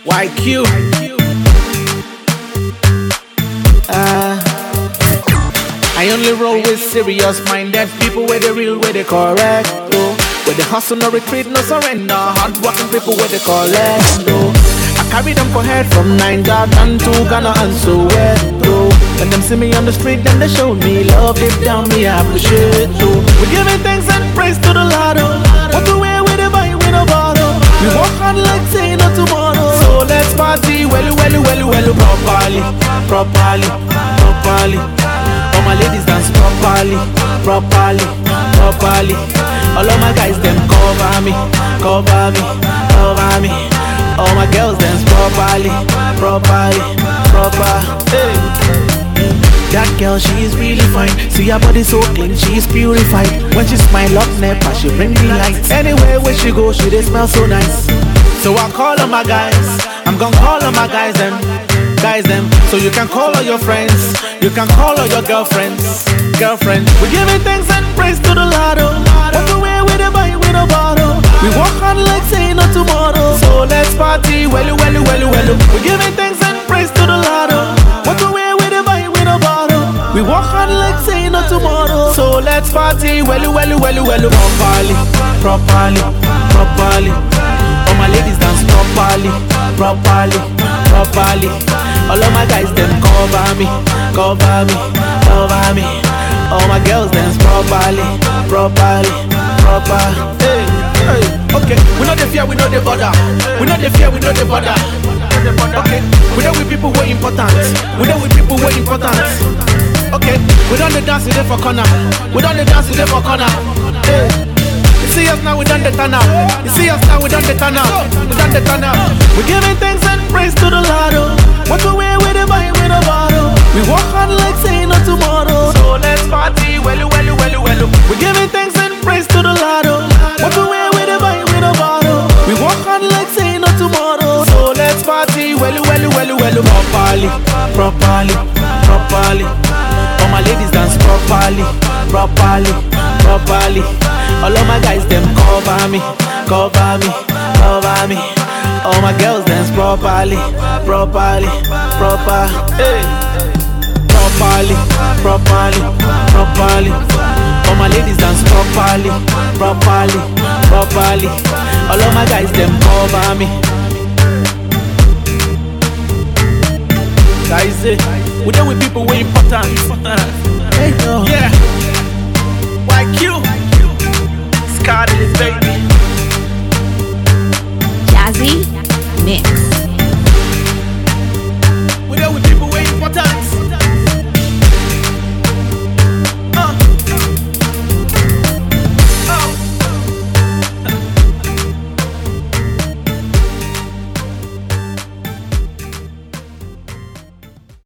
YQ. I only roll with serious-minded people where they real, where they correct. Oh. Where they hustle, no retreat, no surrender. Hard-working people where they collect. Oh. I carry them for head from Niger down to Ghana and Soweto. When them see me on the street, then they show me love. Deep down, me I appreciate. Oh. We giving thanks and praise to the Lord. What the way we the buy, we no bottle. We walk on like say no tomorrow. So let's party, well, properly, properly, properly. All my ladies dance properly, properly, properly. All of my guys them cover me, cover me, cover me. All my girls dance properly, properly, proper. Hey. That girl, she is really fine. See her body so clean, she is purified. When she smile up never, she bring me light. Anywhere where she go, she they smell so nice. So I call on my guys, I'm gonna call on my guys them. So you can call all your friends, you can call all your girlfriends. We giving thanks and praise to the Lord. What the way we the buy, we no bottle. We walk on like say no tomorrow. So let's party, well. We giving thanks and praise to the Lord. What the way we the buy, we no bottle. We walk on like say no tomorrow. So let's party, well. Properly, properly, properly. All my ladies dance properly, properly, properly. All of my guys them cover me, cover me, cover me. All my girls dance properly, properly, proper. Hey, hey. Okay, we know the fear, we know the border. We know the fear, we know the border. Okay, we know we people who are important. We know we people who are important. Okay, we done the dance today for corner. We done the dance today for corner. Hey. You see us now, we done the turn up. You see us now, we done the turn up. We done the turn up. We giving thanks and praise to the Lord. What the way we the buy, we the bottle. We walk on like say no tomorrow. So let's party, well. We giving thanks and praise to the Lord. What the way we the buy, we the bottle. We walk on like say no tomorrow. So let's party, well. Properly, properly, properly. All my ladies dance properly, properly, properly. All of my guys them cover me, cover me, cover me. All my girls dance properly, properly, proper. Hey. Properly, properly, properly. All my ladies dance properly, properly, properly. All of my guys them cover me. Guys, we deal with people way important. Hey, no. Yeah. YQ, Scotty, baby.